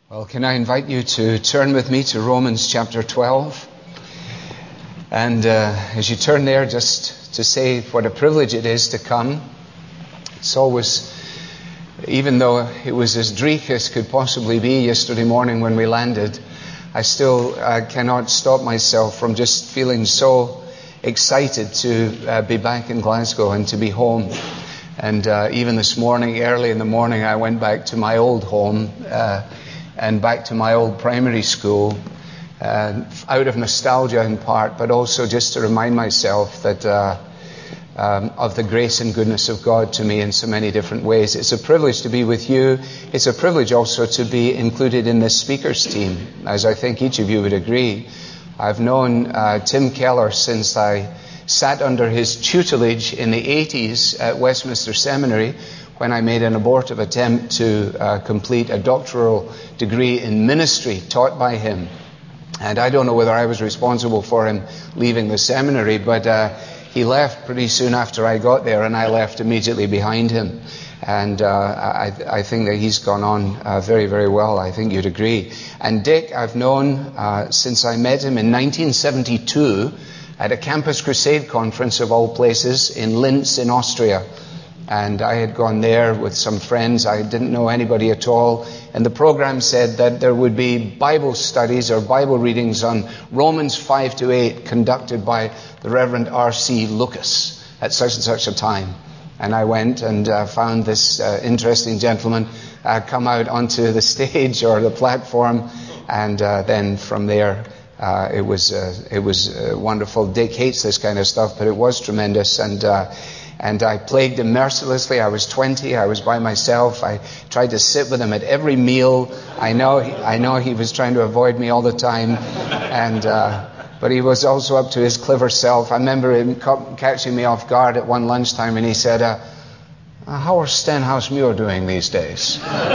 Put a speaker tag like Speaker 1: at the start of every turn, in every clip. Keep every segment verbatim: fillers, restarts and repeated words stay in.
Speaker 1: Well, can I invite you to turn with me to Romans chapter twelve? And uh, as you turn there, just to say what a privilege it is to come. It's always, even though it was as dreich as could possibly be yesterday morning when we landed, I still uh, cannot stop myself from just feeling so excited to uh, be back in Glasgow and to be home. And uh, even this morning, early in the morning, I went back to my old home, uh, and back to my old primary school, uh, out of nostalgia in part, but also just to remind myself that uh, um, of the grace and goodness of God to me in so many different ways. It's a privilege to be with you. It's a privilege also to be included in this speakers team, as I think each of you would agree. I've known uh, Tim Keller since I sat under his tutelage in the eighties at Westminster Seminary, when I made an abortive attempt to uh, complete a doctoral degree in ministry taught by him. And I don't know whether I was responsible for him leaving the seminary, but uh, he left pretty soon after I got there, and I left immediately behind him. And uh, I, I think that he's gone on uh, very, very well. I think you'd agree. And Dick, I've known uh, since I met him in nineteen seventy-two at a Campus Crusade conference of all places in Linz in Austria. And I had gone there with some friends. I didn't know anybody at all. And the program said that there would be Bible studies or Bible readings on Romans five to eight conducted by the Reverend R C Lucas at such and such a time. And I went and uh, found this uh, interesting gentleman uh, come out onto the stage or the platform. And uh, then from there, uh, it was uh, it was uh, wonderful. Dick hates this kind of stuff, but it was tremendous. And uh And I plagued him mercilessly. I was twenty. I was by myself. I tried to sit with him at every meal. I know he, I know he was trying to avoid me all the time. And uh, but he was also up to his clever self. I remember him co- catching me off guard at one lunchtime, and he said, uh, how are Stenhouse Muir doing these days?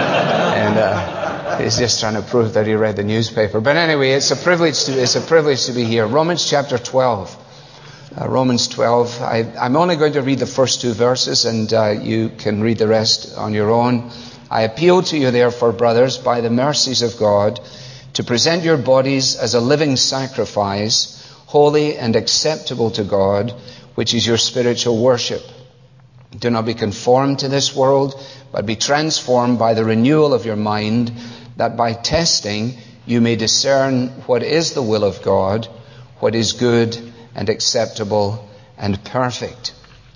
Speaker 1: and uh, he's just trying to prove that he read the newspaper. But anyway, it's a privilege to it's a privilege to be here. Romans chapter twelve. Uh, Romans twelve. I, I'm only going to read the first two verses, and uh, you can read the rest on your own. I appeal to you, therefore, brothers, by the mercies of God, to present your bodies as a living sacrifice, holy and acceptable to God, which is your spiritual worship. Do not be conformed to this world, but be transformed by the renewal of your mind, that by testing you may discern what is the will of God, what is good and acceptable and perfect.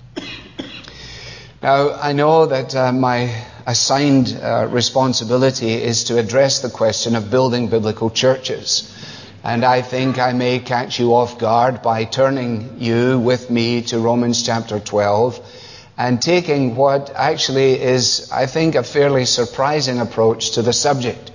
Speaker 1: Now, I know that uh, my assigned uh, responsibility is to address the question of building biblical churches. And I think I may catch you off guard by turning you with me to Romans chapter twelve and taking what actually is, I think, a fairly surprising approach to the subject.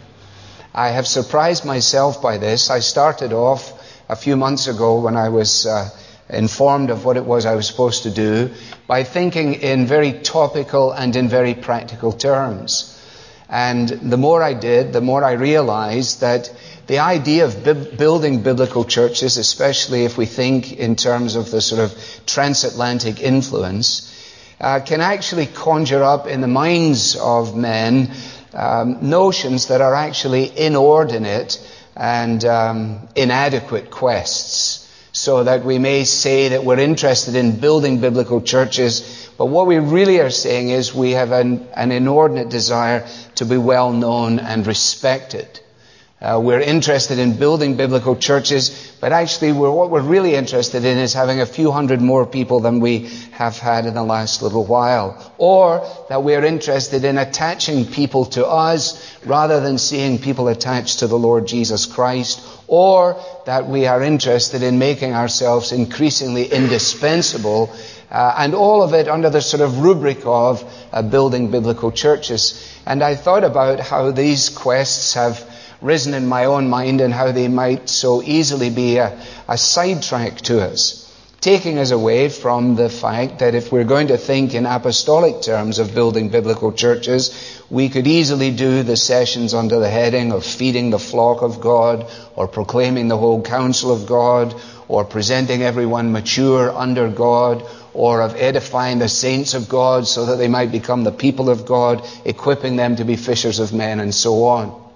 Speaker 1: I have surprised myself by this. I started off a few months ago when I was uh, informed of what it was I was supposed to do by thinking in very topical and in very practical terms. And the more I did, the more I realized that the idea of bi- building biblical churches, especially if we think in terms of the sort of transatlantic influence, uh, can actually conjure up in the minds of men um, notions that are actually inordinate and um, inadequate quests, so that we may say that we're interested in building biblical churches, but what we really are saying is we have an, an inordinate desire to be well known and respected. Uh, we're interested in building biblical churches, but actually we're, what we're really interested in is having a few hundred more people than we have had in the last little while. Or that we're interested in attaching people to us rather than seeing people attached to the Lord Jesus Christ. Or that we are interested in making ourselves increasingly indispensable, uh, and all of it under the sort of rubric of uh, building biblical churches. And I thought about how these quests have risen in my own mind and how they might so easily be a, a sidetrack to us, taking us away from the fact that if we're going to think in apostolic terms of building biblical churches, we could easily do the sessions under the heading of feeding the flock of God, or proclaiming the whole counsel of God, or presenting everyone mature under God, or of edifying the saints of God so that they might become the people of God, equipping them to be fishers of men, and so on.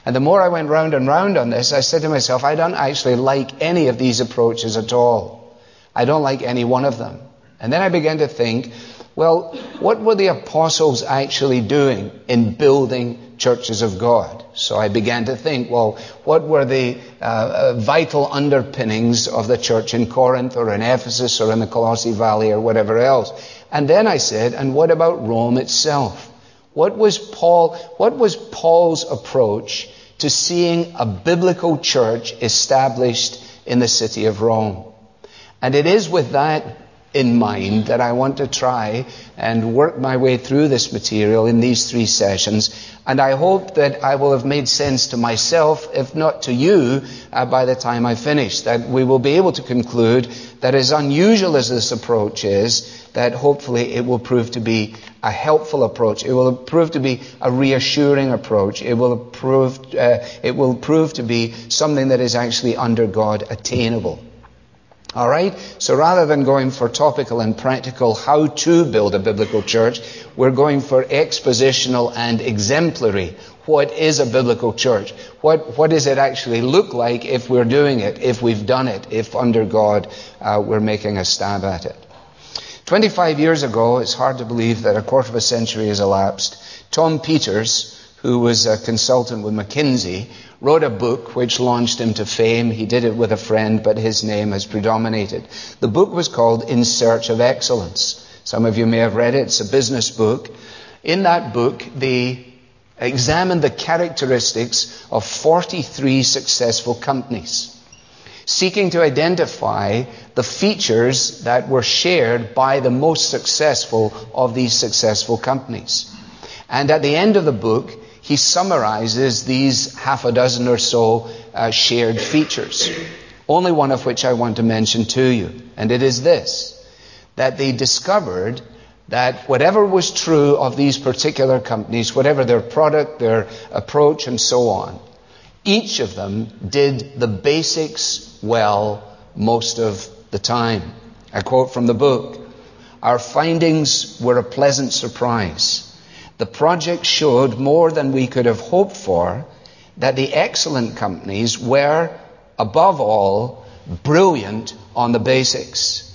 Speaker 1: And the more I went round and round on this, I said to myself, I don't actually like any of these approaches at all. I don't like any one of them. And then I began to think, well, what were the apostles actually doing in building churches of God? So I began to think, well, what were the uh, uh, vital underpinnings of the church in Corinth or in Ephesus or in the Colossae Valley or whatever else? And then I said, and what about Rome itself? What was Paul, what was Paul's approach to seeing a biblical church established in the city of Rome? And it is with that in mind that I want to try and work my way through this material in these three sessions. And I hope that I will have made sense to myself, if not to you, uh, by the time I finish. That we will be able to conclude that as unusual as this approach is, that hopefully it will prove to be a helpful approach. It will prove to be a reassuring approach. It will prove, uh, it will prove to be something that is actually under God attainable. All right? So rather than going for topical and practical how to build a biblical church, we're going for expositional and exemplary. What is a biblical church? What, what does it actually look like if we're doing it, if we've done it, if under God uh, we're making a stab at it? twenty-five years ago, it's hard to believe that a quarter of a century has elapsed, Tom Peters, who was a consultant with McKinsey, wrote a book which launched him to fame. He did it with a friend, but his name has predominated. The book was called In Search of Excellence. Some of you may have read it. It's a business book. In that book, they examined the characteristics of forty-three successful companies, seeking to identify the features that were shared by the most successful of these successful companies. And at the end of the book, he summarizes these half a dozen or so uh, shared features, only one of which I want to mention to you. And it is this, that they discovered that whatever was true of these particular companies, whatever their product, their approach, and so on, each of them did the basics well most of the time. I quote from the book, "Our findings were a pleasant surprise. The project showed more than we could have hoped for, that the excellent companies were, above all, brilliant on the basics.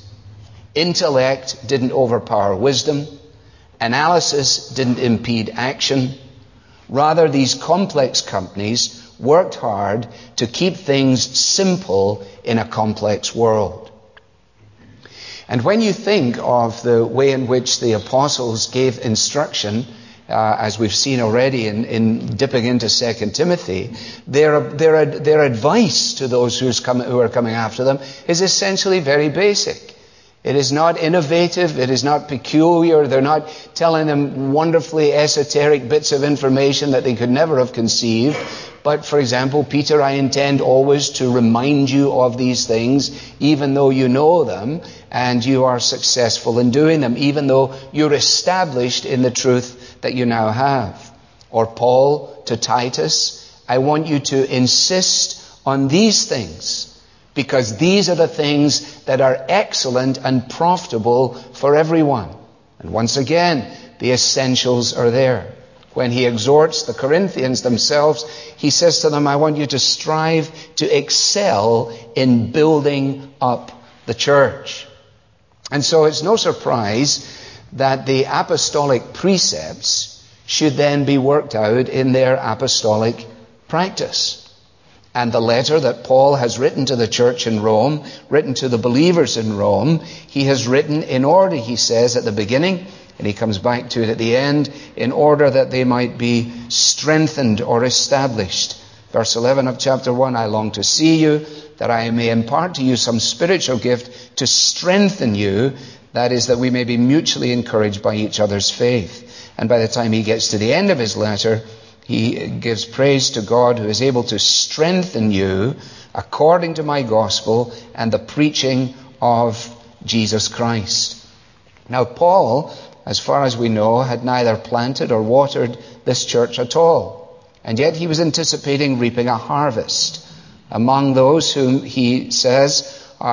Speaker 1: Intellect didn't overpower wisdom. Analysis didn't impede action. Rather, these complex companies worked hard to keep things simple in a complex world." And when you think of the way in which the apostles gave instruction, Uh, as we've seen already in, in dipping into Second Timothy, their, their, their advice to those who's come, who are coming after them is essentially very basic. It is not innovative. It is not peculiar. They're not telling them wonderfully esoteric bits of information that they could never have conceived. But, for example, Peter, I intend always to remind you of these things, even though you know them and you are successful in doing them, even though you're established in the truth that you now have. Or Paul to Titus, I want you to insist on these things, because these are the things that are excellent and profitable for everyone. And once again, the essentials are there. When he exhorts the Corinthians themselves, he says to them, I want you to strive to excel in building up the church. And so it's no surprise that the apostolic precepts should then be worked out in their apostolic practice. And the letter that Paul has written to the church in Rome, written to the believers in Rome, he has written in order, he says at the beginning, and he comes back to it at the end, in order that they might be strengthened or established. Verse eleven of chapter one, I long to see you, that I may impart to you some spiritual gift to strengthen you, that is, that we may be mutually encouraged by each other's faith. And by the time he gets to the end of his letter, he gives praise to God who is able to strengthen you according to my gospel and the preaching of Jesus Christ. Now, Paul, as far as we know, had neither planted or watered this church at all. And yet he was anticipating reaping a harvest among those whom he says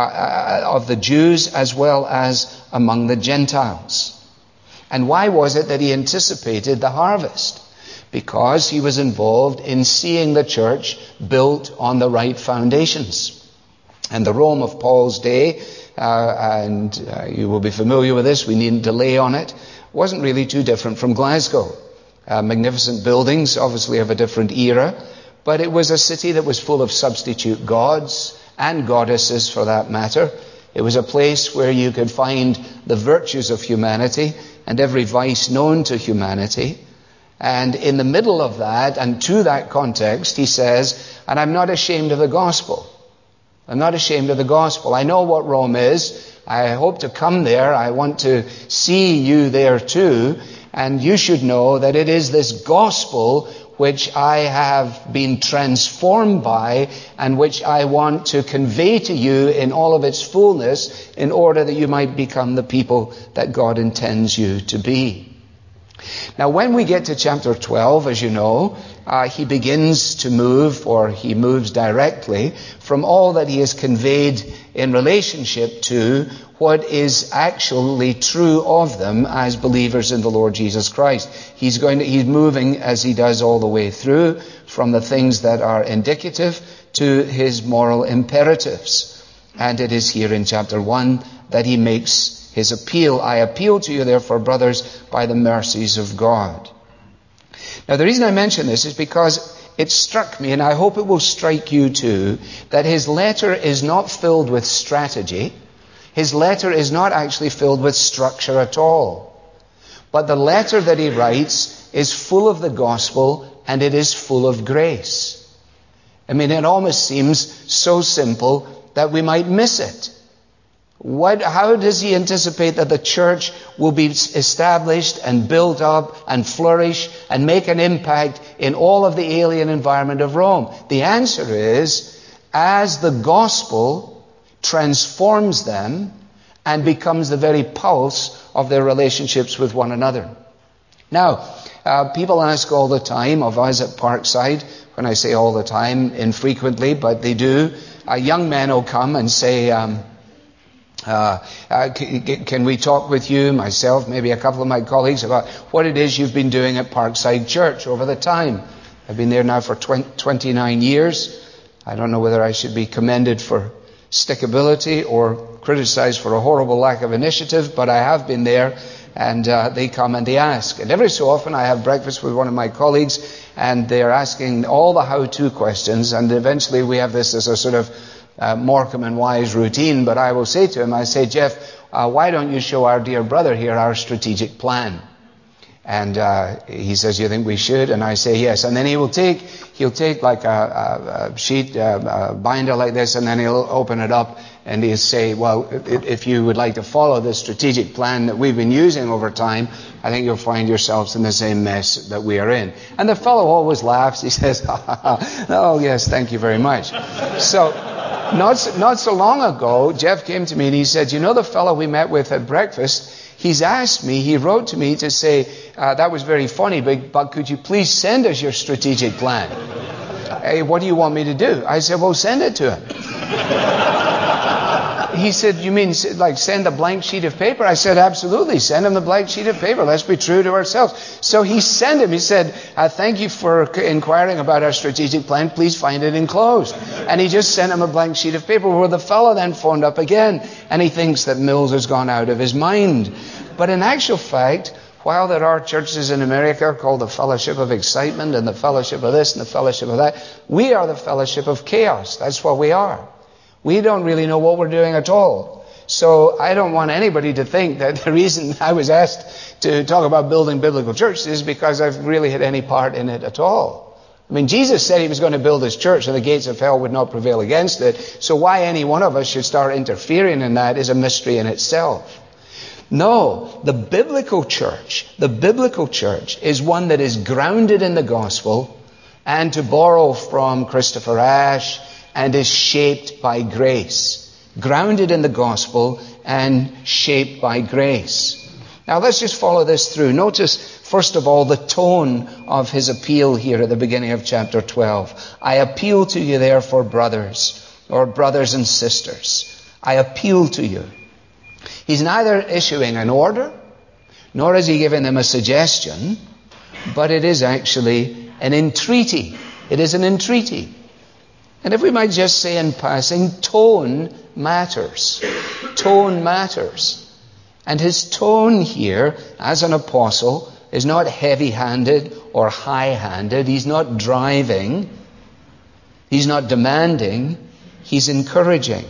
Speaker 1: uh, of the Jews as well as among the Gentiles. And why was it that he anticipated the harvest? because he was involved in seeing the church built on the right foundations. And the Rome of Paul's day, uh, and uh, you will be familiar with this, we needn't delay on it, wasn't really too different from Glasgow. Uh, magnificent buildings, obviously of a different era, but it was a city that was full of substitute gods and goddesses for that matter. It was a place where you could find the virtues of humanity and every vice known to humanity. And in the middle of that, and to that context, he says, and I'm not ashamed of the gospel. I'm not ashamed of the gospel. I know what Rome is. I hope to come there. I want to see you there too. And you should know that it is this gospel which I have been transformed by and which I want to convey to you in all of its fullness in order that you might become the people that God intends you to be. Now, when we get to chapter twelve, as you know, uh, he begins to move, or he moves directly from all that he has conveyed in relationship to what is actually true of them as believers in the Lord Jesus Christ. He's going to, he's moving as he does all the way through from the things that are indicative to his moral imperatives. And it is here in chapter one that he makes his appeal. I appeal to you, therefore, brothers, by the mercies of God. Now, the reason I mention this is because it struck me, and I hope it will strike you too, that his letter is not filled with strategy. His letter is not actually filled with structure at all. But the letter that he writes is full of the gospel, and it is full of grace. I mean, it almost seems so simple that we might miss it. What, how does he anticipate that the church will be established and built up and flourish and make an impact in all of the alien environment of Rome? The answer is, as the gospel transforms them and becomes the very pulse of their relationships with one another. Now, uh, people ask all the time of us at Parkside, when I say all the time, infrequently, but they do, uh, young men will come and say, um, Uh, uh, c- can we talk with you, myself, maybe a couple of my colleagues, about what it is you've been doing at Parkside Church over the time? I've been there now for twenty-nine years. I don't know whether I should be commended for stickability or criticized for a horrible lack of initiative, but I have been there, and uh, they come and they ask. And every so often I have breakfast with one of my colleagues, and they're asking all the how-to questions, and eventually we have this as a sort of Uh, Morecambe and Wise routine, but I will say to him, I say, Jeff, uh, why don't you show our dear brother here our strategic plan? And uh, he says, you think we should? And I say, yes. And then he will take, he'll take like a, a, a sheet, a, a binder like this, and then he'll open it up and he'll say, well, if you would like to follow this strategic plan that we've been using over time, I think you'll find yourselves in the same mess that we are in. And the fellow always laughs. He says, oh, yes, thank you very much. So, Not, not so long ago, Jeff came to me and he said, you know the fellow we met with at breakfast? He's asked me, he wrote to me to say, uh, that was very funny, but, but could you please send us your strategic plan? Hey, what do you want me to do? I said, well, send it to him. He said, you mean like send a blank sheet of paper? I said, absolutely. Send him the blank sheet of paper. Let's be true to ourselves. So he sent him. He said, uh, thank you for inquiring about our strategic plan. Please find it enclosed. And he just sent him a blank sheet of paper, where the fellow then phoned up again, and he thinks that Mills has gone out of his mind. But in actual fact, while there are churches in America called the Fellowship of Excitement and the Fellowship of this and the Fellowship of that, we are the Fellowship of Chaos. That's what we are. We don't really know what we're doing at all. So I don't want anybody to think that the reason I was asked to talk about building biblical churches is because I've really had any part in it at all. I mean, Jesus said he was going to build his church and the gates of hell would not prevail against it. So why any one of us should start interfering in that is a mystery in itself. No, the biblical church, the biblical church is one that is grounded in the gospel, and to borrow from Christopher Ash, and is shaped by grace. Grounded in the gospel and shaped by grace. Now let's just follow this through. Notice, first of all, the tone of his appeal here at the beginning of chapter twelve. I appeal to you, therefore, brothers, or brothers and sisters. I appeal to you. He's neither issuing an order, nor is he giving them a suggestion, but it is actually an entreaty. It is an entreaty. And if we might just say in passing, tone matters. Tone matters. And his tone here, as an apostle, is not heavy-handed or high-handed. He's not driving. He's not demanding. He's encouraging.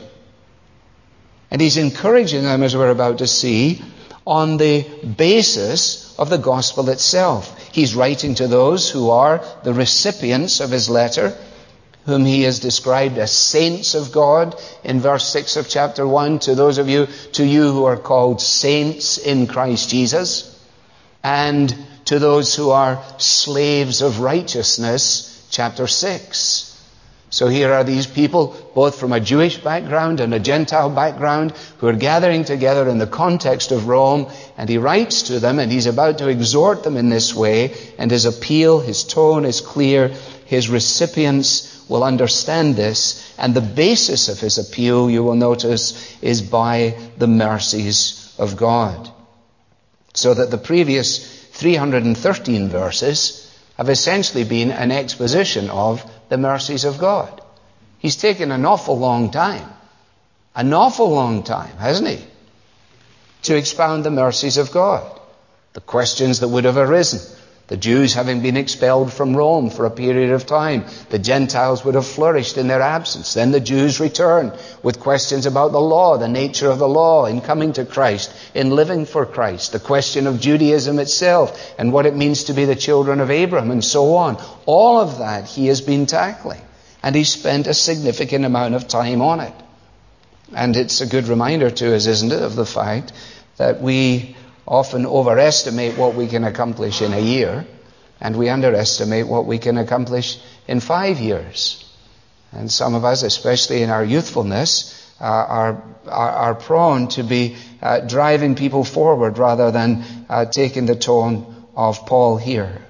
Speaker 1: And he's encouraging them, as we're about to see, on the basis of the gospel itself. He's writing to those who are the recipients of his letter, whom he has described as saints of God in verse six of chapter one, to those of you, to you who are called saints in Christ Jesus, and to those who are slaves of righteousness, chapter six. So here are these people, both from a Jewish background and a Gentile background, who are gathering together in the context of Rome, and he writes to them, and he's about to exhort them in this way, and his appeal, his tone is clear. His recipients will understand this, and the basis of his appeal, you will notice, is by the mercies of God. So that the previous three hundred thirteen verses have essentially been an exposition of the mercies of God. He's taken an awful long time, an awful long time, hasn't he, to expound the mercies of God. The questions that would have arisen. The Jews having been expelled from Rome for a period of time, the Gentiles would have flourished in their absence. Then the Jews return with questions about the law, the nature of the law in coming to Christ, in living for Christ, the question of Judaism itself and what it means to be the children of Abraham and so on. All of that he has been tackling, and he spent a significant amount of time on it. And it's a good reminder to us, isn't it, of the fact that we often overestimate what we can accomplish in a year, and we underestimate what we can accomplish in five years. And some of us, especially in our youthfulness, uh, are, are are prone to be uh, driving people forward rather than uh, taking the tone of Paul here.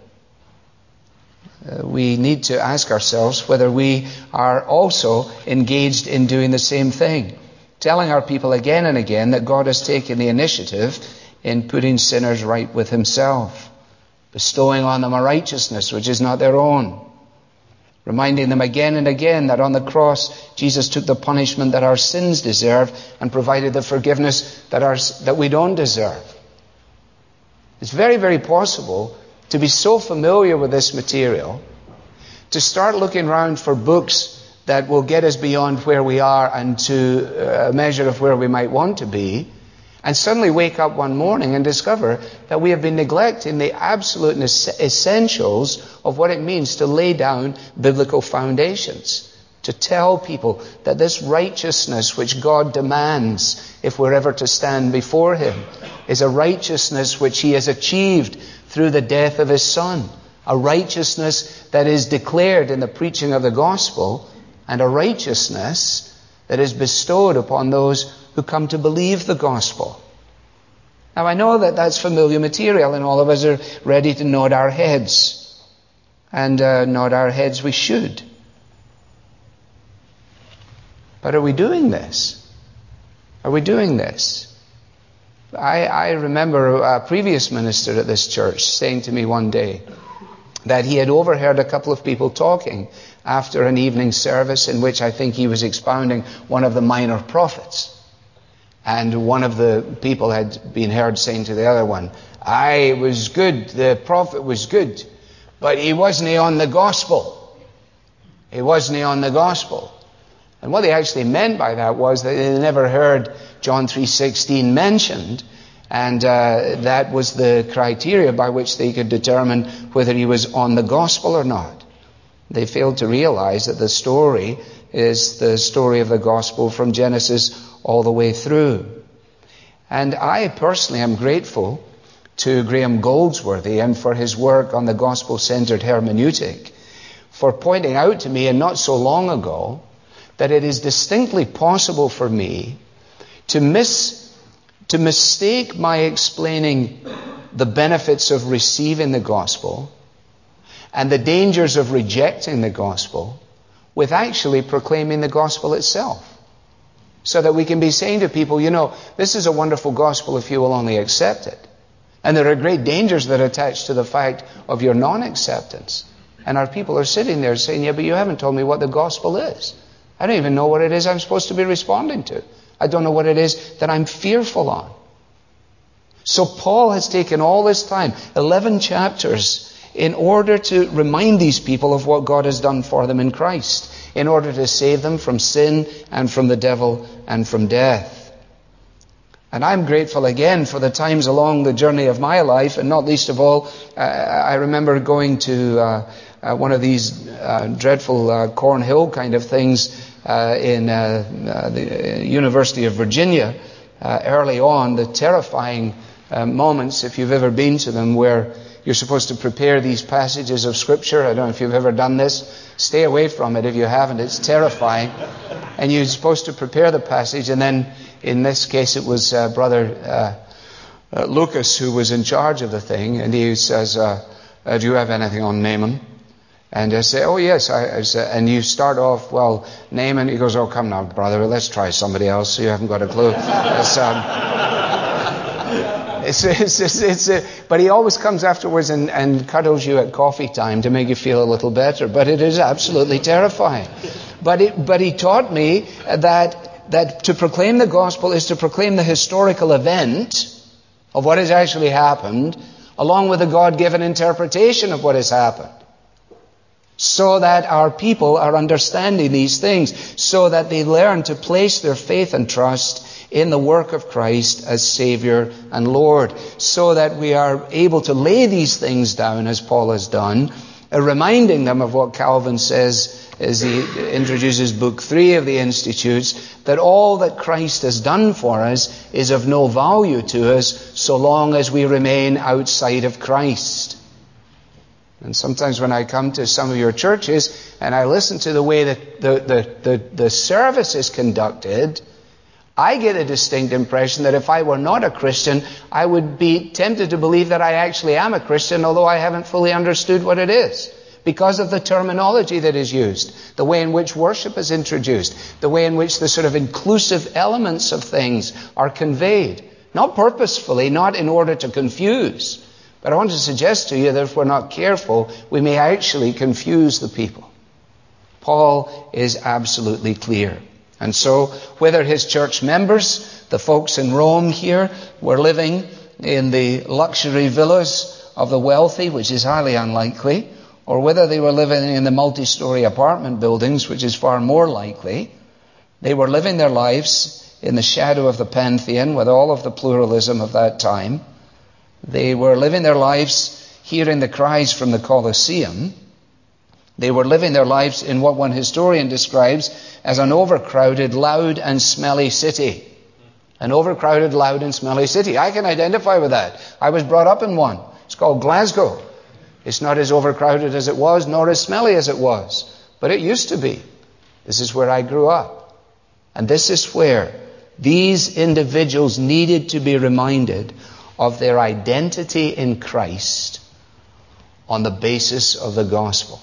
Speaker 1: Uh, we need to ask ourselves whether we are also engaged in doing the same thing, telling our people again and again that God has taken the initiative in putting sinners right with himself, bestowing on them a righteousness which is not their own, reminding them again and again that on the cross Jesus took the punishment that our sins deserve and provided the forgiveness that our, that we don't deserve. It's very, very possible to be so familiar with this material, to start looking around for books that will get us beyond where we are and to a measure of where we might want to be, and suddenly wake up one morning and discover that we have been neglecting the absolute essentials of what it means to lay down biblical foundations. To tell people that this righteousness which God demands, if we're ever to stand before him, is a righteousness which he has achieved through the death of his Son. A righteousness that is declared in the preaching of the gospel, and a righteousness that is bestowed upon those who come to believe the gospel. Now I know that that's familiar material, and all of us are ready to nod our heads. And uh, nod our heads we should. But are we doing this? Are we doing this? I, I remember a previous minister at this church saying to me one day that he had overheard a couple of people talking after an evening service in which I think he was expounding one of the minor prophets. And one of the people had been heard saying to the other one, "Aye, it was good, the prophet was good, but he wasn't on the gospel. He wasn't on the gospel." And what they actually meant by that was that they never heard John three sixteen mentioned, and uh, that was the criteria by which they could determine whether he was on the gospel or not. They failed to realize that the story is the story of the gospel from Genesis all the way through. And I personally am grateful to Graham Goldsworthy and for his work on the gospel-centered hermeneutic for pointing out to me, and not so long ago, that it is distinctly possible for me to miss, to mistake my explaining the benefits of receiving the gospel and the dangers of rejecting the gospel with actually proclaiming the gospel itself. So that we can be saying to people, you know, this is a wonderful gospel if you will only accept it. And there are great dangers that attach to the fact of your non-acceptance. And our people are sitting there saying, yeah, but you haven't told me what the gospel is. I don't even know what it is I'm supposed to be responding to. I don't know what it is that I'm fearful on. So Paul has taken all this time, eleven chapters, in order to remind these people of what God has done for them in Christ, in order to save them from sin and from the devil and from death. And I'm grateful again for the times along the journey of my life, and not least of all, uh, I remember going to uh, uh, one of these uh, dreadful uh, Cornhill kind of things uh, in uh, uh, the University of Virginia uh, early on, the terrifying uh, moments, if you've ever been to them, where you're supposed to prepare these passages of Scripture. I don't know if you've ever done this. Stay away from it if you haven't. It's terrifying. And you're supposed to prepare the passage, and then in this case it was uh, Brother uh, uh, Lucas who was in charge of the thing, and he says, uh, uh, do you have anything on Naaman? And I say, oh yes. I, I say, and you start off, well, Naaman. He goes, oh come now, brother, let's try somebody else. So you haven't got a clue. It's, um, It's, it's, it's, it's, uh, but he always comes afterwards and, and cuddles you at coffee time to make you feel a little better. But it is absolutely terrifying. But it, but he taught me that that to proclaim the gospel is to proclaim the historical event of what has actually happened, along with a God-given interpretation of what has happened, so that our people are understanding these things, so that they learn to place their faith and trust in the work of Christ as Savior and Lord, so that we are able to lay these things down as Paul has done, uh, reminding them of what Calvin says as he introduces Book three of the Institutes, that all that Christ has done for us is of no value to us so long as we remain outside of Christ. And sometimes when I come to some of your churches and I listen to the way that the, the, the, the service is conducted, I get a distinct impression that if I were not a Christian, I would be tempted to believe that I actually am a Christian, although I haven't fully understood what it is, because of the terminology that is used, the way in which worship is introduced, the way in which the sort of inclusive elements of things are conveyed. Not purposefully, not in order to confuse. But I want to suggest to you that if we're not careful, we may actually confuse the people. Paul is absolutely clear. And so, whether his church members, the folks in Rome here, were living in the luxury villas of the wealthy, which is highly unlikely, or whether they were living in the multi-story apartment buildings, which is far more likely, they were living their lives in the shadow of the Pantheon with all of the pluralism of that time. They were living their lives hearing the cries from the Colosseum. They were living their lives in what one historian describes as an overcrowded, loud and smelly city. An overcrowded, loud and smelly city. I can identify with that. I was brought up in one. It's called Glasgow. It's not as overcrowded as it was, nor as smelly as it was. But it used to be. This is where I grew up. And this is where these individuals needed to be reminded of their identity in Christ on the basis of the gospel.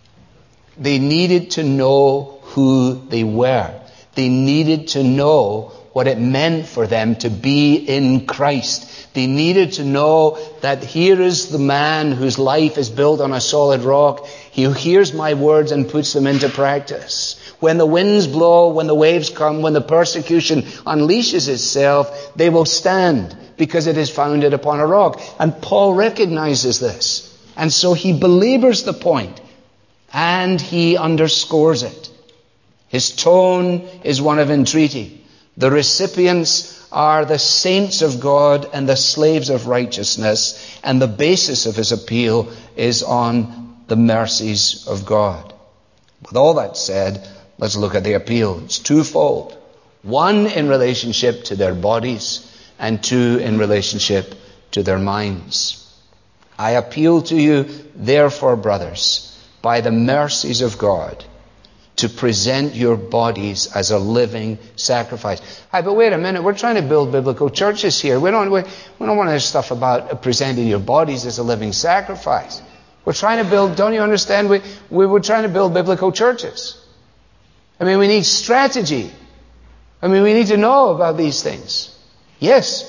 Speaker 1: They needed to know who they were. They needed to know what it meant for them to be in Christ. They needed to know that here is the man whose life is built on a solid rock. He hears my words and puts them into practice. When the winds blow, when the waves come, when the persecution unleashes itself, they will stand because it is founded upon a rock. And Paul recognizes this. And so he belabors the point. And he underscores it. His tone is one of entreaty. The recipients are the saints of God and the slaves of righteousness. And the basis of his appeal is on the mercies of God. With all that said, let's look at the appeal. It's twofold. One in relationship to their bodies, and two in relationship to their minds. I appeal to you, therefore, brothers, by the mercies of God, to present your bodies as a living sacrifice. Hi, but wait a minute. We're trying to build biblical churches here. We don't, we, we don't want this stuff about presenting your bodies as a living sacrifice. We're trying to build, don't you understand? We, we were trying to build biblical churches. I mean, we need strategy. I mean, we need to know about these things. Yes,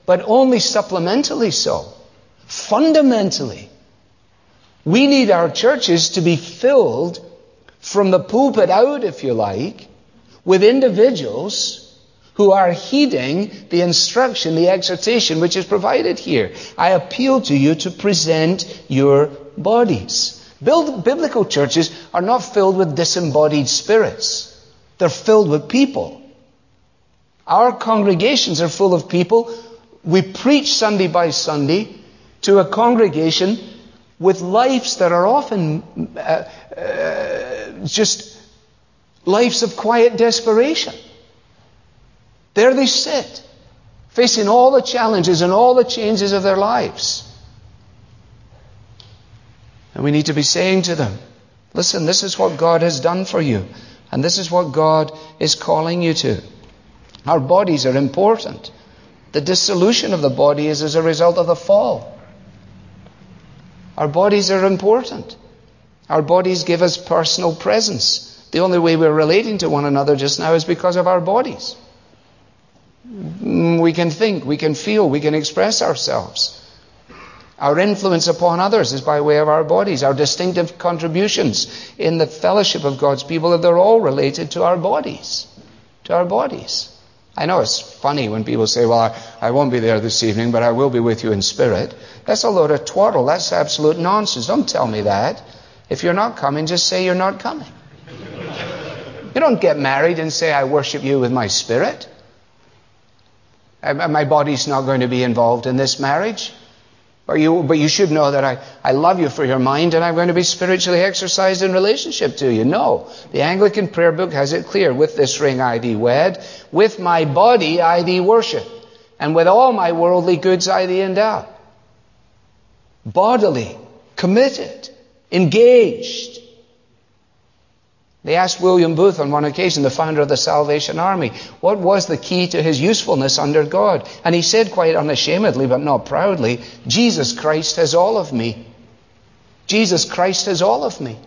Speaker 1: but only supplementally so. Fundamentally, we need our churches to be filled from the pulpit out, if you like, with individuals who are heeding the instruction, the exhortation which is provided here. I appeal to you to present your bodies. Biblical churches are not filled with disembodied spirits. They're filled with people. Our congregations are full of people. We preach Sunday by Sunday to a congregation with lives that are often uh, uh, just lives of quiet desperation. There they sit, facing all the challenges and all the changes of their lives. And we need to be saying to them, listen, this is what God has done for you. And this is what God is calling you to. Our bodies are important. The dissolution of the body is as a result of the fall. Our bodies are important. Our bodies give us personal presence. The only way we're relating to one another just now is because of our bodies. We can think, we can feel, we can express ourselves. Our influence upon others is by way of our bodies. Our distinctive contributions in the fellowship of God's people, they're all related to our bodies. To our bodies. I know it's funny when people say, well, I, I won't be there this evening, but I will be with you in spirit. That's a load of twaddle. That's absolute nonsense. Don't tell me that. If you're not coming, just say you're not coming. You don't get married and say, I worship you with my spirit. My body's not going to be involved in this marriage. But you, but you should know that I, I love you for your mind and I'm going to be spiritually exercised in relationship to you. No. The Anglican prayer book has it clear. With this ring I thee wed. With my body I thee worship. And with all my worldly goods I thee endow. Bodily, committed, engaged. They asked William Booth on one occasion, the founder of the Salvation Army, what was the key to his usefulness under God? And he said quite unashamedly, but not proudly, Jesus Christ has all of me. Jesus Christ has all of me.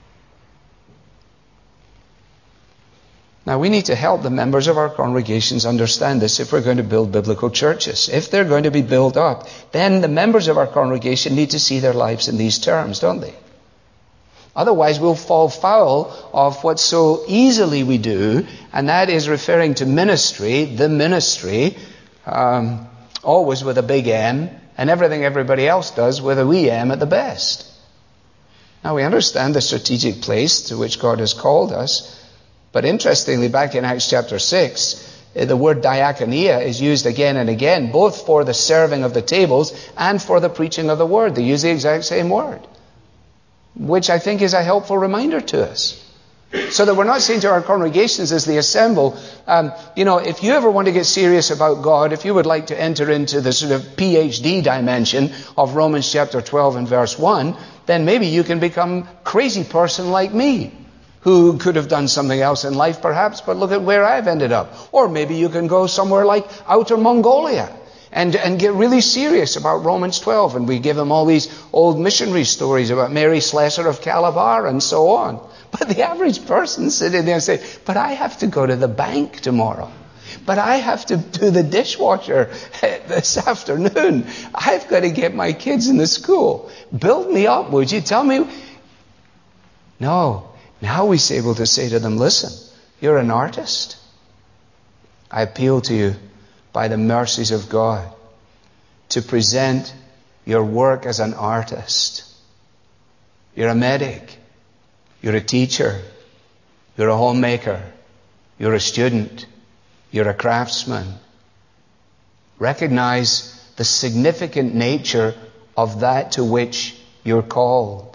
Speaker 1: Now we need to help the members of our congregations understand this if we're going to build biblical churches. If they're going to be built up, then the members of our congregation need to see their lives in these terms, don't they? Otherwise, we'll fall foul of what so easily we do, and that is referring to ministry, the ministry, um, always with a big M, and everything everybody else does with a wee m at the best. Now, we understand the strategic place to which God has called us, but interestingly, back in Acts chapter six, the word diakonia is used again and again, both for the serving of the tables and for the preaching of the word. They use the exact same word, which I think is a helpful reminder to us. So that we're not saying to our congregations as they assemble, um, you know, if you ever want to get serious about God, if you would like to enter into the sort of P H D dimension of Romans chapter twelve and verse one, then maybe you can become a crazy person like me, who could have done something else in life perhaps, but look at where I've ended up. Or maybe you can go somewhere like Outer Mongolia and, and get really serious about Romans twelve. And we give them all these old missionary stories about Mary Slessor of Calabar and so on. But the average person sitting there and say, but I have to go to the bank tomorrow. But I have to do the dishwasher this afternoon. I've got to get my kids in the school. Build me up, would you? Tell me. No. Now we're able to say to them, listen, you're an artist. I appeal to you by the mercies of God to present your work as an artist. You're a medic. You're a teacher. You're a homemaker. You're a student. You're a craftsman. Recognize the significant nature of that to which you're called.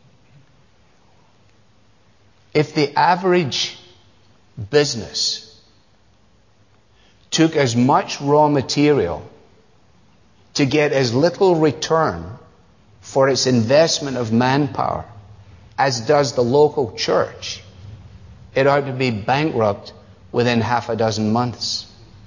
Speaker 1: If the average business took as much raw material to get as little return for its investment of manpower as does the local church, it ought to be bankrupt within half a dozen months.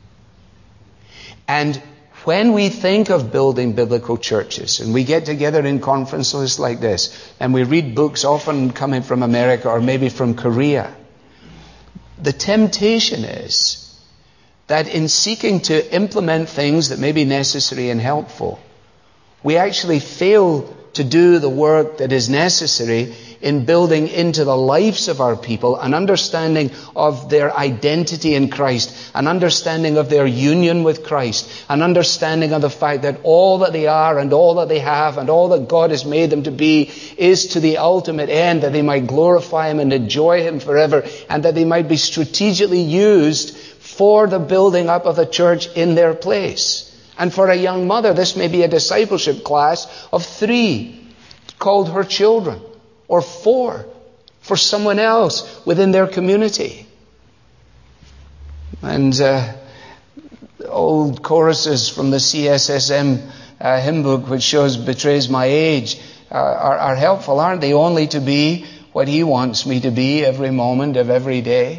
Speaker 1: And when we think of building biblical churches, and we get together in conferences like this, and we read books often coming from America or maybe from Korea, the temptation is that in seeking to implement things that may be necessary and helpful, we actually fail to do the work that is necessary in building into the lives of our people an understanding of their identity in Christ, an understanding of their union with Christ, an understanding of the fact that all that they are and all that they have and all that God has made them to be is to the ultimate end, that they might glorify Him and enjoy Him forever, and that they might be strategically used for the building up of the church in their place. And for a young mother, this may be a discipleship class of three called Her Children, or four for someone else within their community. And uh, old choruses from the C S S M uh, hymn book, which shows betrays my age, uh, are, are helpful, aren't they? Only to be what He wants me to be every moment of every day.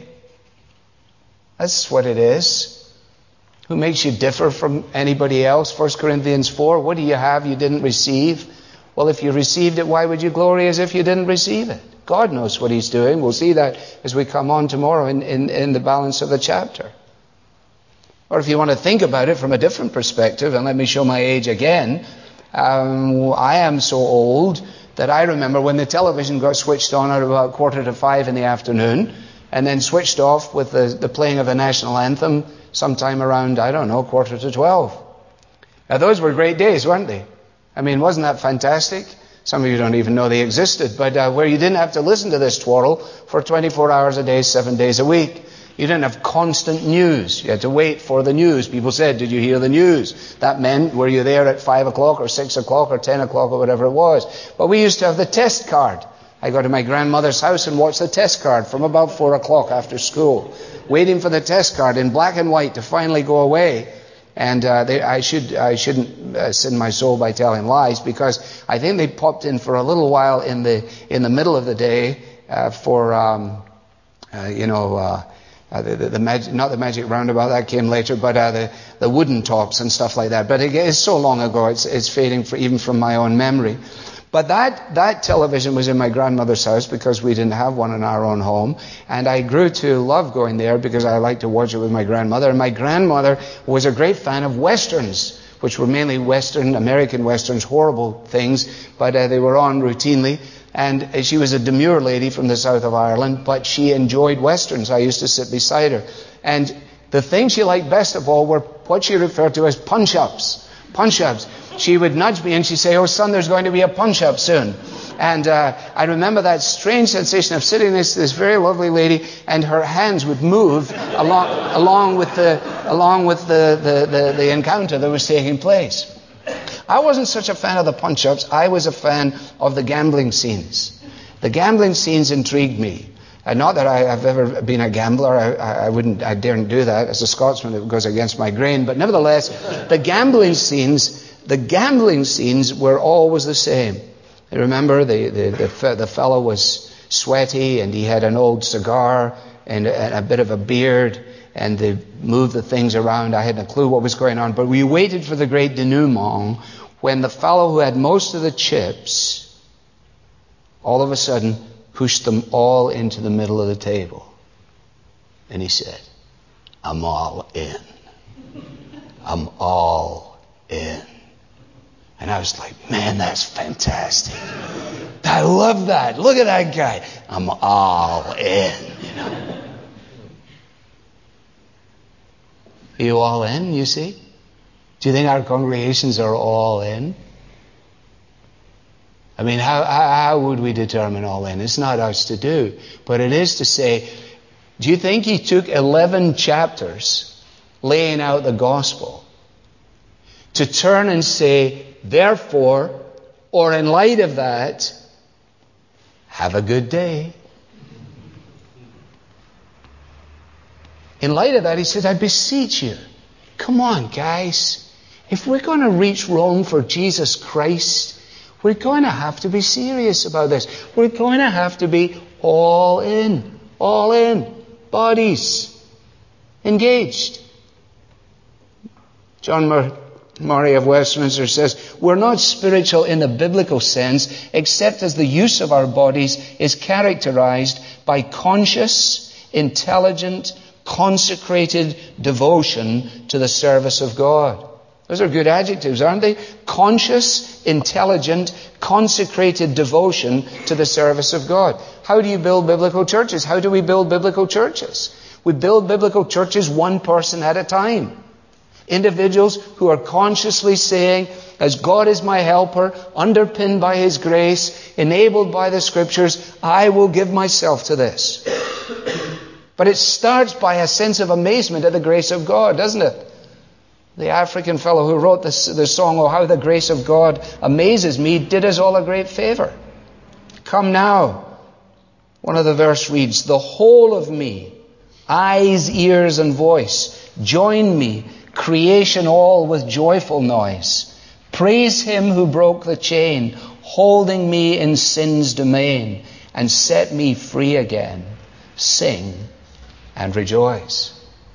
Speaker 1: That's what it is. Who makes you differ from anybody else? First Corinthians four, what do you have you didn't receive? Well, if you received it, why would you glory as if you didn't receive it? God knows what He's doing. We'll see that as we come on tomorrow in, in, in the balance of the chapter. Or if you want to think about it from a different perspective, and let me show my age again, um, I am so old that I remember when the television got switched on at about quarter to five in the afternoon, and then switched off with the, the playing of the national anthem sometime around, I don't know, quarter to twelve. Now those were great days, weren't they? I mean, wasn't that fantastic? Some of you don't even know they existed, but uh, where you didn't have to listen to this twaddle for twenty-four hours a day, seven days a week. You didn't have constant news. You had to wait for the news. People said, did you hear the news? That meant, were you there at five o'clock or six o'clock or ten o'clock or whatever it was? But we used to have the test card. I go to my grandmother's house and watch the test card from about four o'clock after school, waiting for the test card in black and white to finally go away. And uh, they, I should I shouldn't uh, sin my soul by telling lies, because I think they popped in for a little while in the in the middle of the day uh, for um, uh, you know uh, uh, the, the, the magic, not the magic roundabout, that came later, but uh, the the wooden tops and stuff like that. But it is so long ago, it's it's fading for, even from my own memory. But that, that television was in my grandmother's house because we didn't have one in our own home. And I grew to love going there because I liked to watch it with my grandmother. And my grandmother was a great fan of Westerns, which were mainly Western, American Westerns, horrible things, but uh, they were on routinely. And she was a demure lady from the south of Ireland, but she enjoyed Westerns. I used to sit beside her. And the thing she liked best of all were what she referred to as punch-ups. Punch-ups. She would nudge me and she'd say, oh son, there's going to be a punch-up soon. And uh, I remember that strange sensation of sitting next to this very lovely lady, and her hands would move along along with the along with the, the, the, the encounter that was taking place. I wasn't such a fan of the punch-ups. I was a fan of the gambling scenes. The gambling scenes intrigued me. And not that I have ever been a gambler. I, I wouldn't, I daren't do that. As a Scotsman, it goes against my grain. But nevertheless, the gambling scenes, the gambling scenes were always the same. I remember the, the, the, the fellow was sweaty and he had an old cigar and a, a bit of a beard, and they moved the things around. I hadn't a clue what was going on. But we waited for the great denouement when the fellow who had most of the chips all of a sudden pushed them all into the middle of the table. And he said, I'm all in. I'm all in. And I was like, man, that's fantastic. I love that. Look at that guy. I'm all in, you know. Are you all in, you see? Do you think our congregations are all in? I mean, how, how, how would we determine all in? It's not ours to do. But it is to say, do you think he took eleven chapters laying out the gospel to turn and say, therefore, or in light of that, have a good day? In light of that, he said, I beseech you, come on, guys. If we're going to reach Rome for Jesus Christ, we're going to have to be serious about this. We're going to have to be all in. All in. Bodies. Engaged. John Mur- Murray of Westminster says, we're not spiritual in the biblical sense, except as the use of our bodies is characterized by conscious, intelligent, consecrated devotion to the service of God. Those are good adjectives, aren't they? Conscious, intelligent, consecrated devotion to the service of God. How do you build biblical churches? How do we build biblical churches? We build biblical churches one person at a time. Individuals who are consciously saying, as God is my helper, underpinned by His grace, enabled by the Scriptures, I will give myself to this. But it starts by a sense of amazement at the grace of God, doesn't it? The African fellow who wrote this, the song, Oh, how the grace of God amazes me, did us all a great favor. Come now. One of the verse reads, the whole of me, eyes, ears, and voice, join me, creation all with joyful noise. Praise Him who broke the chain, holding me in sin's domain, and set me free again. Sing and rejoice.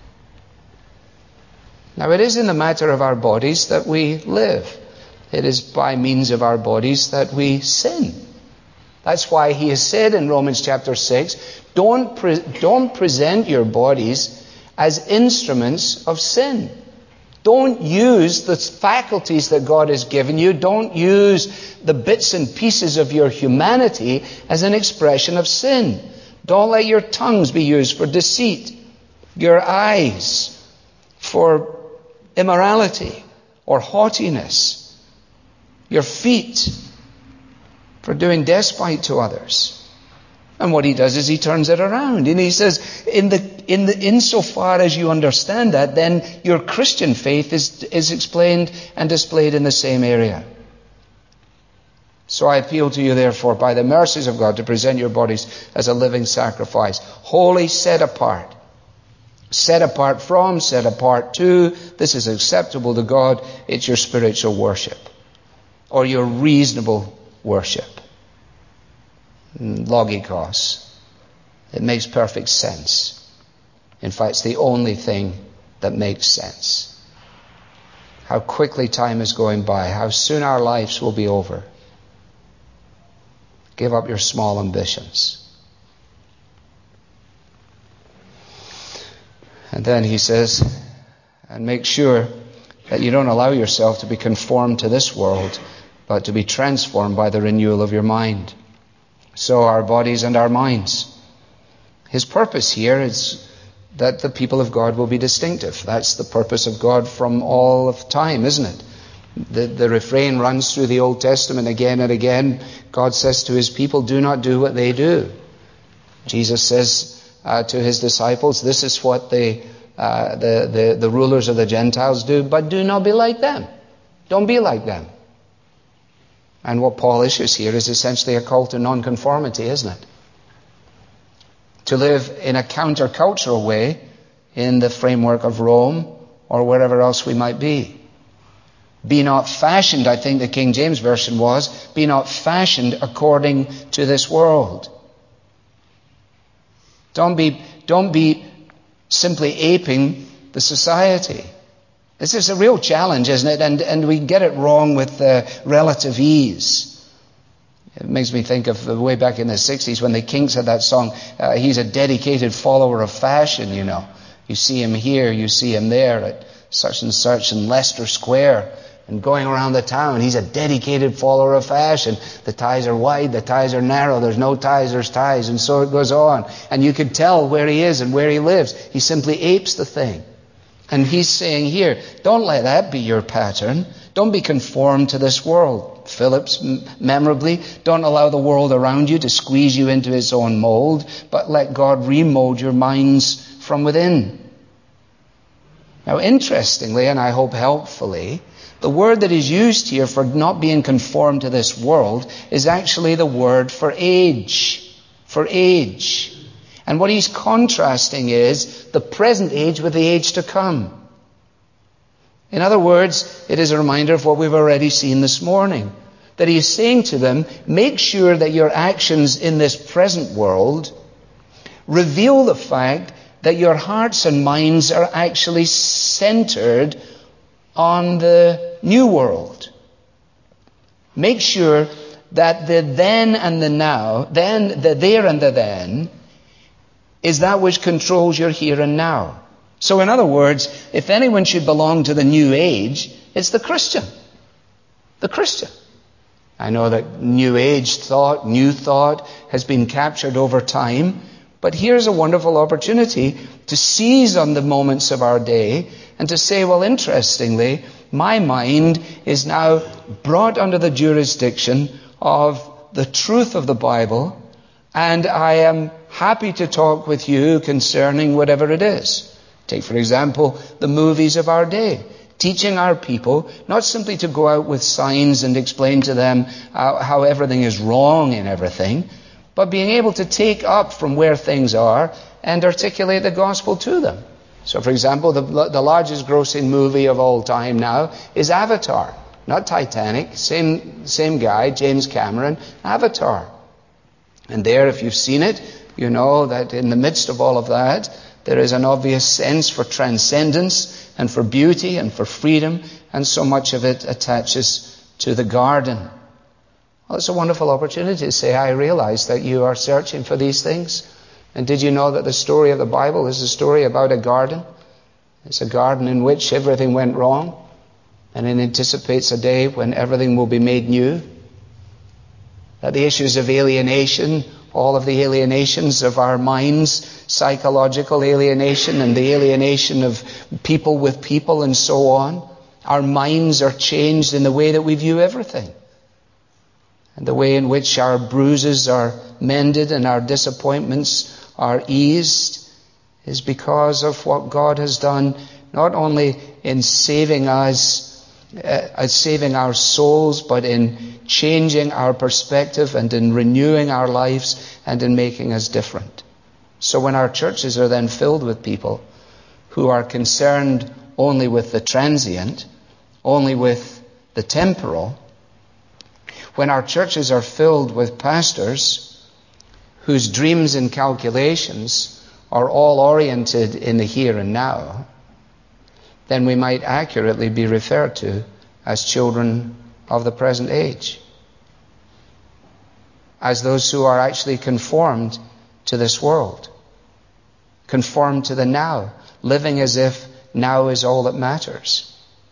Speaker 1: Now it is in the matter of our bodies that we live. It is by means of our bodies that we sin. That's why he has said in Romans chapter six, don't, pre- don't present your bodies as instruments of sin. Don't use the faculties that God has given you. Don't use the bits and pieces of your humanity as an expression of sin. Don't let your tongues be used for deceit, your eyes for immorality or haughtiness, your feet for doing despite to others. And what he does is he turns it around, and he says, in the in the insofar as you understand that, then your Christian faith is is explained and displayed in the same area. So I appeal to you, therefore, by the mercies of God, to present your bodies as a living sacrifice, holy, set apart. Set apart from, set apart to. This is acceptable to God. It's your spiritual worship, or your reasonable worship. Logikos. It makes perfect sense. In fact, it's the only thing that makes sense. How quickly time is going by. How soon our lives will be over. Give up your small ambitions. And then he says, and make sure that you don't allow yourself to be conformed to this world, but to be transformed by the renewal of your mind. So our bodies and our minds. His purpose here is that the people of God will be distinctive. That's the purpose of God from all of time, isn't it? The, the refrain runs through the Old Testament again and again. God says to His people, do not do what they do. Jesus says uh, to His disciples, this is what the, uh, the, the, the rulers of the Gentiles do, but do not be like them. Don't be like them. And what Paul issues here is essentially a call to nonconformity, isn't it? To live in a countercultural way in the framework of Rome or wherever else we might be. Be not fashioned, I think the King James Version was, be not fashioned according to this world. Don't be, don't be simply aping the society. This is a real challenge, isn't it? And, and we get it wrong with uh, relative ease. It makes me think of way back in the sixties when the Kinks had that song, uh, he's a dedicated follower of fashion, you know. You see him here, you see him there at such and such in Leicester Square. And going around the town, he's a dedicated follower of fashion. The ties are wide, the ties are narrow, there's no ties, there's ties, and so it goes on. And you can tell where he is and where he lives. He simply apes the thing. And he's saying here, don't let that be your pattern. Don't be conformed to this world. Phillips, memorably, don't allow the world around you to squeeze you into its own mold, but let God remold your minds from within. Now, interestingly, and I hope helpfully, the word that is used here for not being conformed to this world is actually the word for age. For age. And what he's contrasting is the present age with the age to come. In other words, it is a reminder of what we've already seen this morning. That he is saying to them, make sure that your actions in this present world reveal the fact that your hearts and minds are actually centered on the new world. Make sure that the then and the now, then, the there and the then, is that which controls your here and now. So in other words, if anyone should belong to the new age, it's the Christian. The Christian. I know that new age thought, new thought has been captured over time, but here's a wonderful opportunity to seize on the moments of our day and to say, well, interestingly, my mind is now brought under the jurisdiction of the truth of the Bible, and I am happy to talk with you concerning whatever it is. Take, for example, the movies of our day. Teaching our people not simply to go out with signs and explain to them how, how everything is wrong in everything, but being able to take up from where things are and articulate the gospel to them. So, for example, the, the largest grossing movie of all time now is Avatar. Not Titanic, same, same guy, James Cameron, Avatar. And there, if you've seen it, you know that in the midst of all of that, there is an obvious sense for transcendence and for beauty and for freedom, and so much of it attaches to the garden. Well, it's a wonderful opportunity to say, I realize that you are searching for these things. And did you know that the story of the Bible is a story about a garden? It's a garden in which everything went wrong, and it anticipates a day when everything will be made new. That the issues of alienation, all of the alienations of our minds, psychological alienation and the alienation of people with people and so on, our minds are changed in the way that we view everything. And the way in which our bruises are mended and our disappointments are eased is because of what God has done, not only in saving us, uh, saving our souls, but in changing our perspective and in renewing our lives and in making us different. So when our churches are then filled with people who are concerned only with the transient, only with the temporal, when our churches are filled with pastors whose dreams and calculations are all oriented in the here and now, then we might accurately be referred to as children of the present age, as those who are actually conformed to this world, conformed to the now, living as if now is all that matters.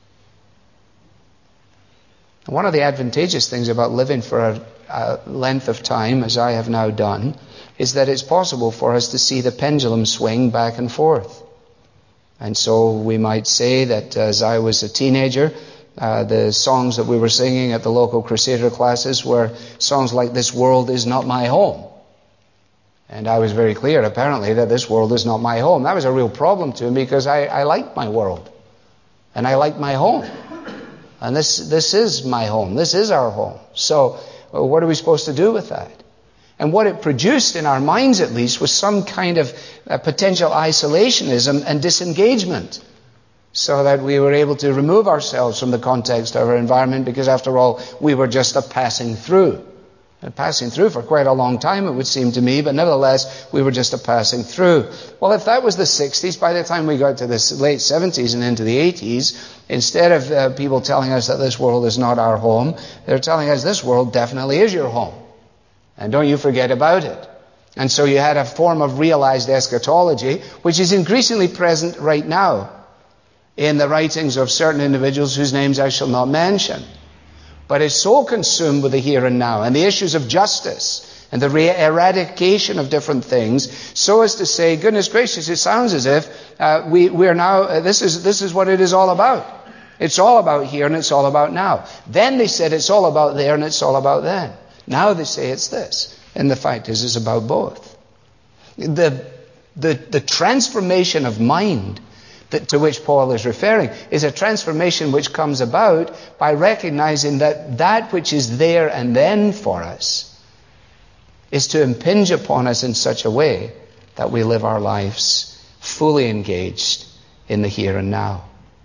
Speaker 1: One of the advantageous things about living for a, a length of time, as I have now done, is that it's possible for us to see the pendulum swing back and forth. And so we might say that as I was a teenager, uh, the songs that we were singing at the local Crusader classes were songs like "This World Is Not My Home." And I was very clear, apparently, that this world is not my home. That was a real problem to me because I, I liked my world. And I liked my home. And this this is my home. This is our home. So what are we supposed to do with that? And what it produced in our minds, at least, was some kind of uh, potential isolationism and disengagement, so that we were able to remove ourselves from the context of our environment because, after all, we were just a passing through. And passing through for quite a long time, it would seem to me, but nevertheless, we were just a passing through. Well, if that was the sixties, by the time we got to the late seventies and into the eighties, instead of uh, people telling us that this world is not our home, they're telling us this world definitely is your home. And don't you forget about it. And so you had a form of realized eschatology, which is increasingly present right now in the writings of certain individuals whose names I shall not mention. But is so consumed with the here and now and the issues of justice and the eradication of different things, so as to say, goodness gracious, it sounds as if uh, we, we are now, uh, this is this is what it is all about. It's all about here and it's all about now. Then they said it's all about there and it's all about then. Now they say it's this. And the fact is, it's about both. The, the, the transformation of mind that, to which Paul is referring is a transformation which comes about by recognizing that that which is there and then for us is to impinge upon us in such a way that we live our lives fully engaged in the here and now.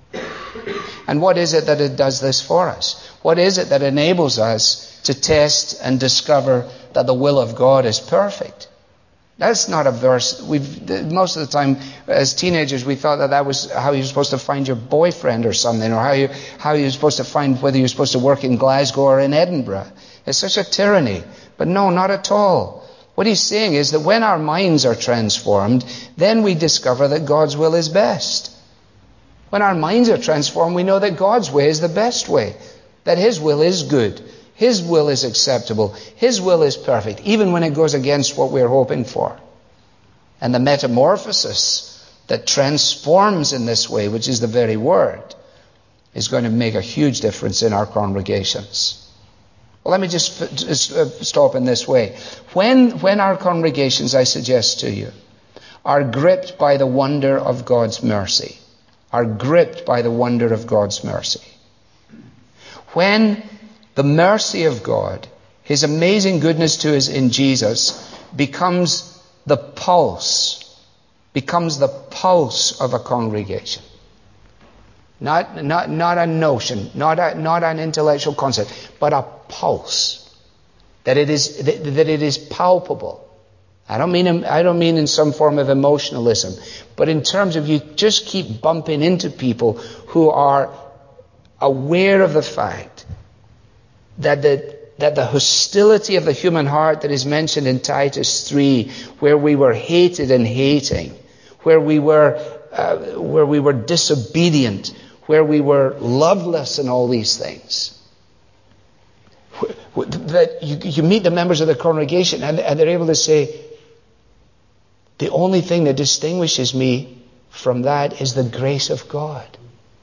Speaker 1: And what is it that it does this for us? What is it that enables us to test and discover that the will of God is perfect? That's not a verse. We've most of the time, as teenagers, we thought that that was how you're supposed to find your boyfriend or something, or how you how you're supposed to find whether you're supposed to work in Glasgow or in Edinburgh. It's such a tyranny. But no, not at all. What he's saying is that when our minds are transformed, then we discover that God's will is best. When our minds are transformed, we know that God's way is the best way, that His will is good, His will is acceptable, His will is perfect, even when it goes against what we're hoping for. And the metamorphosis that transforms in this way, which is the very word, is going to make a huge difference in our congregations. Well, let me just, f- just uh, stop in this way. When, when our congregations, I suggest to you, are gripped by the wonder of God's mercy, are gripped by the wonder of God's mercy, when the mercy of God, His amazing goodness to us in Jesus, becomes the pulse, becomes the pulse of a congregation. Not, not, not a notion, not, a, not an intellectual concept, but a pulse. That it is, that, that it is palpable. I don't mean, I don't mean in some form of emotionalism, but in terms of you just keep bumping into people who are aware of the fact that the, that the hostility of the human heart that is mentioned in Titus three, where we were hated and hating, where we were, uh, where we were disobedient, where we were loveless and all these things. That you, you meet the members of the congregation and, and they're able to say, the only thing that distinguishes me from that is the grace of God.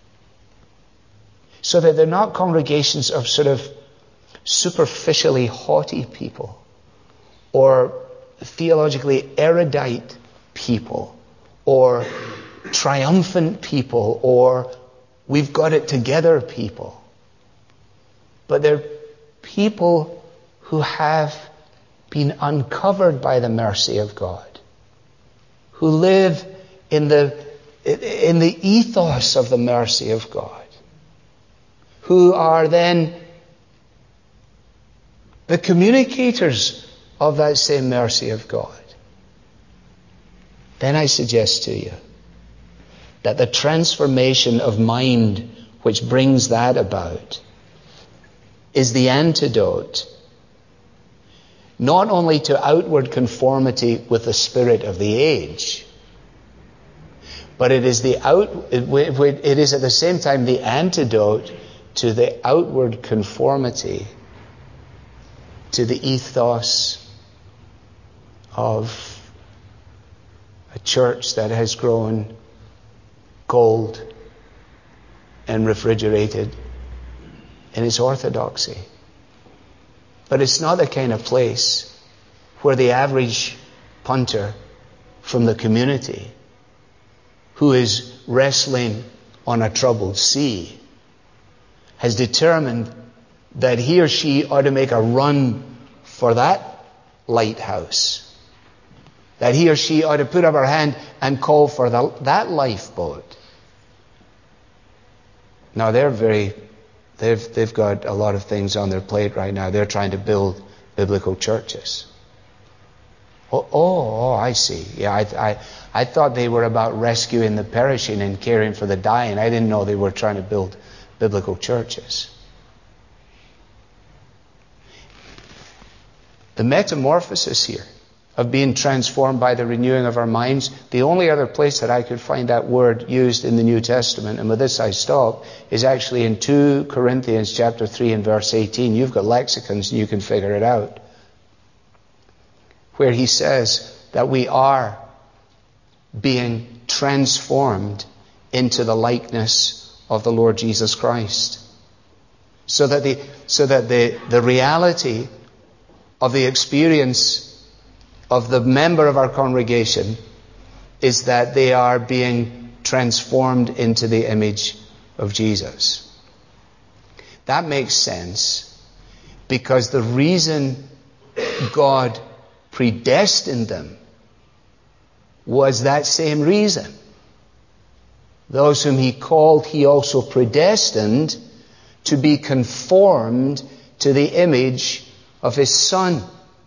Speaker 1: So that they're not congregations of sort of superficially haughty people or theologically erudite people or triumphant people or we've got it together people. But they're people who have been uncovered by the mercy of God, who live in the, in the ethos of the mercy of God, who are then the communicators of that same mercy of God. Then I suggest to you that the transformation of mind which brings that about is the antidote not only to outward conformity with the spirit of the age, but it is the out, it, it is at the same time the antidote to the outward conformity to the ethos of a church that has grown cold and refrigerated in its orthodoxy. But it's not the kind of place where the average punter from the community who is wrestling on a troubled sea has determined that he or she ought to make a run for that lighthouse, that he or she ought to put up her hand and call for the, that lifeboat. Now they're very, they've, they've got a lot of things on their plate right now. They're trying to build biblical churches. Oh, oh, oh I see. Yeah, I, I, I thought they were about rescuing the perishing and caring for the dying. I didn't know they were trying to build biblical churches. The metamorphosis here of being transformed by the renewing of our minds, the only other place that I could find that word used in the New Testament, and with this I stop, is actually in Second Corinthians chapter three and verse eighteen. You've got lexicons and you can figure it out. Where he says that we are being transformed into the likeness of the Lord Jesus Christ. So that the, so that the, the reality of the experience of the member of our congregation is that they are being transformed into the image of Jesus. That makes sense because the reason God predestined them was that same reason. Those whom He called, He also predestined to be conformed to the image of His Son.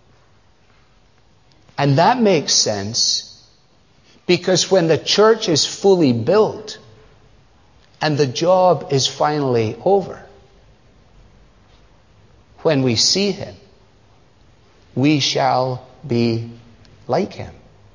Speaker 1: And that makes sense because when the church is fully built and the job is finally over, when we see Him, we shall be like him.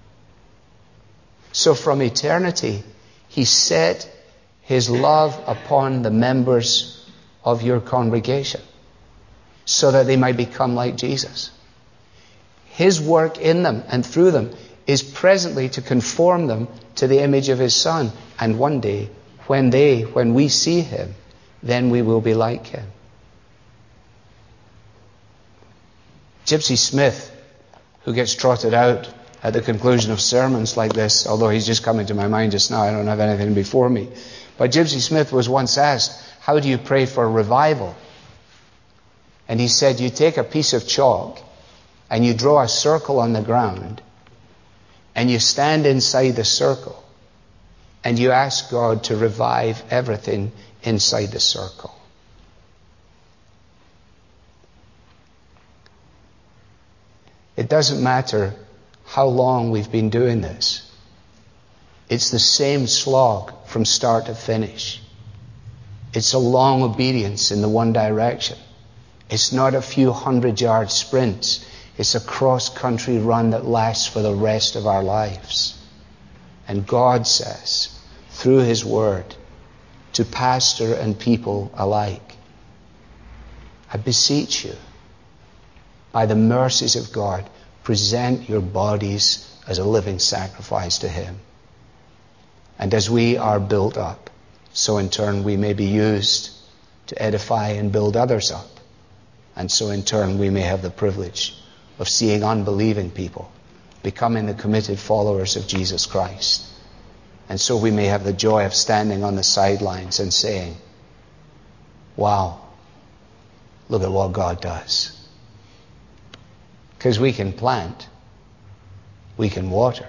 Speaker 1: So from eternity, he set his love upon the members of your congregation so that they might become like Jesus. His work in them and through them is presently to conform them to the image of his Son. And one day, when they, when we see him, then we will be like him. Gypsy Smith, who gets trotted out at the conclusion of sermons like this, although he's just coming to my mind just now, I don't have anything before me. But Gypsy Smith was once asked, how do you pray for revival? And he said, you take a piece of chalk and you draw a circle on the ground and you stand inside the circle and you ask God to revive everything inside the circle. It doesn't matter how long we've been doing this. It's the same slog from start to finish. It's a long obedience in the one direction. It's not a few hundred yard sprints. It's a cross-country run that lasts for the rest of our lives. And God says, through his word, to pastor and people alike, I beseech you, by the mercies of God, present your bodies as a living sacrifice to him. And as we are built up, so in turn we may be used to edify and build others up. And so in turn we may have the privilege of seeing unbelieving people becoming the committed followers of Jesus Christ. And so we may have the joy of standing on the sidelines and saying, wow, look at what God does. Because we can plant, we can water.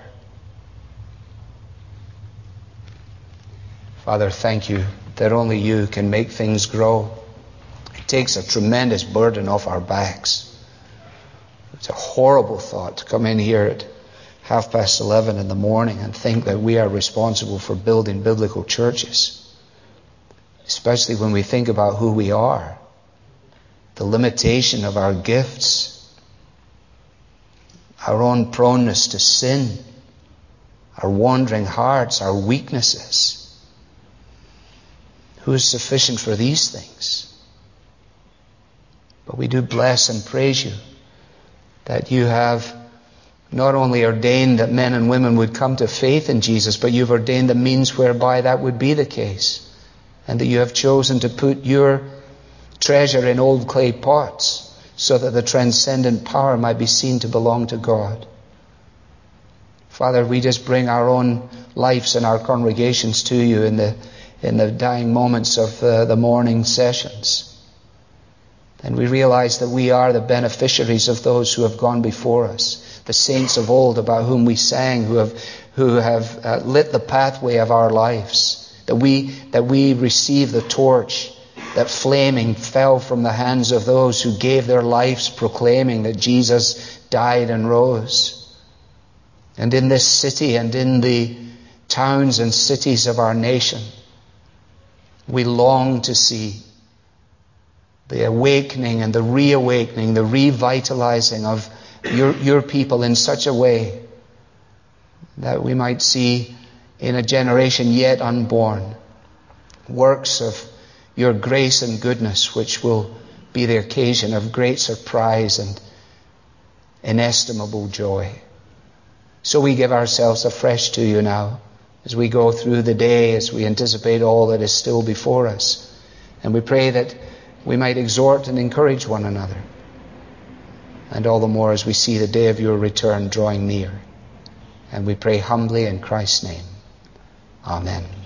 Speaker 1: Father, thank you that only you can make things grow. It takes a tremendous burden off our backs. It's a horrible thought to come in here at half past eleven in the morning and think that we are responsible for building biblical churches. Especially when we think about who we are, the limitation of our gifts, our own proneness to sin, our wandering hearts, our weaknesses. Who is sufficient for these things? But we do bless and praise you that you have not only ordained that men and women would come to faith in Jesus, but you've ordained the means whereby that would be the case. And that you have chosen to put your treasure in old clay pots so that the transcendent power might be seen to belong to God. Father, we just bring our own lives and our congregations to you in the in the dying moments of uh, the morning sessions. And we realize that we are the beneficiaries of those who have gone before us, the saints of old about whom we sang, who have who have uh, lit the pathway of our lives, that we that we receive the torch that flaming fell from the hands of those who gave their lives proclaiming that Jesus died and rose. And in this city and in the towns and cities of our nation, we long to see the awakening and the reawakening, the revitalizing of your, your people in such a way that we might see in a generation yet unborn works of your grace and goodness, which will be the occasion of great surprise and inestimable joy. So we give ourselves afresh to you now as we go through the day, as we anticipate all that is still before us. And we pray that we might exhort and encourage one another. And all the more as we see the day of your return drawing near. And we pray humbly in Christ's name. Amen.